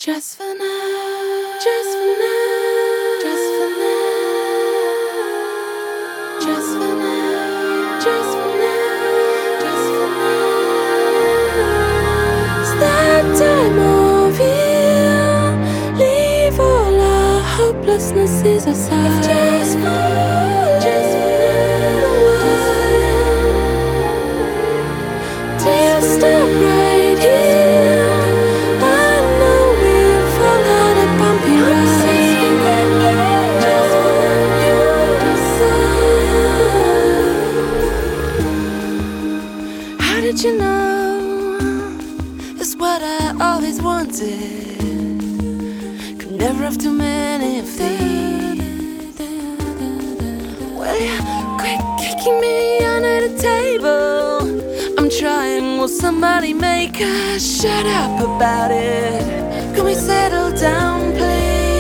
Just for now, just for now, just for now, just for now, just for now, just for now. It's that time of year. Leave all our hopelessnesses aside. It's just for now. We'll stop right here. How did you know? It's what I always wanted. Could never have too many of these. Well, you quit kicking me under the table. I'm trying, will somebody make us shut up about it? Can we settle down, please?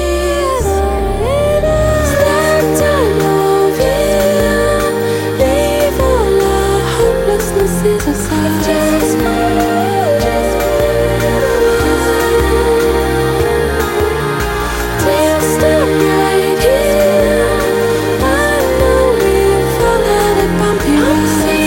It's that time of year. Leave all our hopelessnesses aside. Just we'll stop right here. I know we'll fall out of bumpy roads.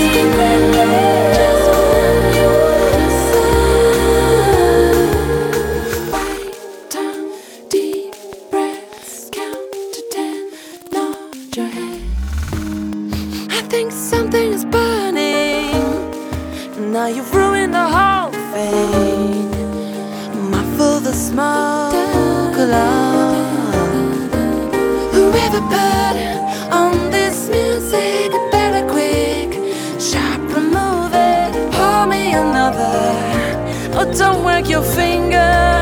Deep breaths, count to 10, nod your head. I think something is burning. Now you've ruined the whole thing. Muffle the smoke alarm. Whoever put on this music, better quick, sharp, remove it. Pour me another. Oh, don't work your finger.